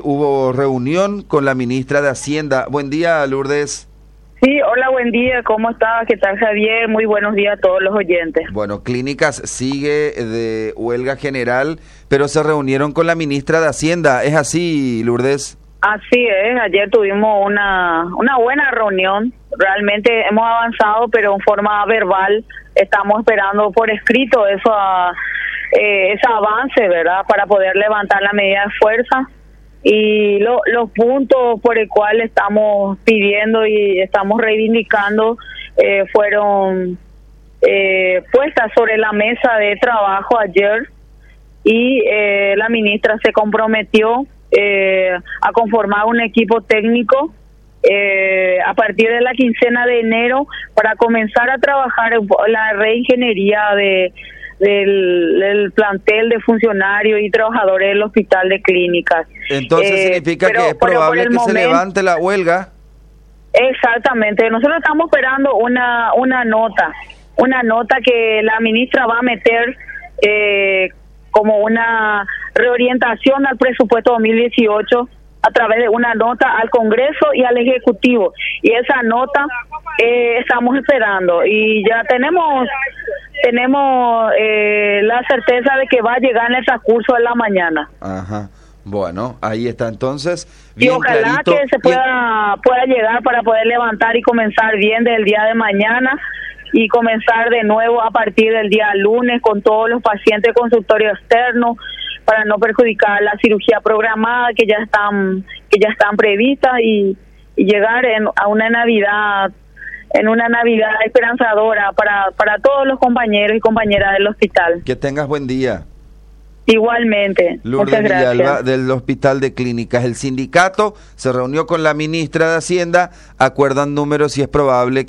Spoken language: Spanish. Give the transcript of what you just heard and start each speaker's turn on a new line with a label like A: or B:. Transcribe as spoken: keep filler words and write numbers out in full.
A: hubo reunión con la ministra de Hacienda. Buen día, Lourdes.
B: Sí, hola, buen día, ¿cómo estás? ¿Qué tal, Javier? Muy buenos días a todos los oyentes.
A: Bueno, Clínicas sigue de huelga general, pero se reunieron con la ministra de Hacienda. ¿Es así, Lourdes?
B: Así es, ayer tuvimos una, una buena reunión. Realmente hemos avanzado, pero en forma verbal. Estamos esperando por escrito eso a, eh, ese avance, ¿verdad? Para poder levantar la medida de fuerza. Y lo, los puntos por el cual estamos pidiendo y estamos reivindicando eh, fueron eh, puestas sobre la mesa de trabajo ayer, y eh, la ministra se comprometió eh, a conformar un equipo técnico eh, a partir de la quincena de enero para comenzar a trabajar en la reingeniería de Del, del plantel de funcionarios y trabajadores del Hospital de Clínicas.
A: Entonces eh, significa pero, que es probable que momento, se levante la huelga.
B: Exactamente, nosotros estamos esperando una una nota, una nota que la ministra va a meter eh, como una reorientación al presupuesto dos mil dieciocho a través de una nota al Congreso y al Ejecutivo, y esa nota eh, estamos esperando, y ya tenemos tenemos eh, la certeza de que va a llegar en el transcurso de la mañana.
A: Ajá. Bueno, ahí está entonces.
B: Bien, y ojalá clarito, que se pueda bien. pueda llegar para poder levantar y comenzar bien del día de mañana y comenzar de nuevo a partir del día lunes con todos los pacientes de consultorio externo, para no perjudicar la cirugía programada que ya están que ya están previstas, y, y llegar en, a una Navidad en una Navidad esperanzadora para para todos los compañeros y compañeras del hospital.
A: Que tengas buen día.
B: Igualmente.
A: Lourdes
B: Muchas gracias.
A: Villalba, del Hospital de Clínicas. El sindicato se reunió con la ministra de Hacienda, acuerdan números y es probable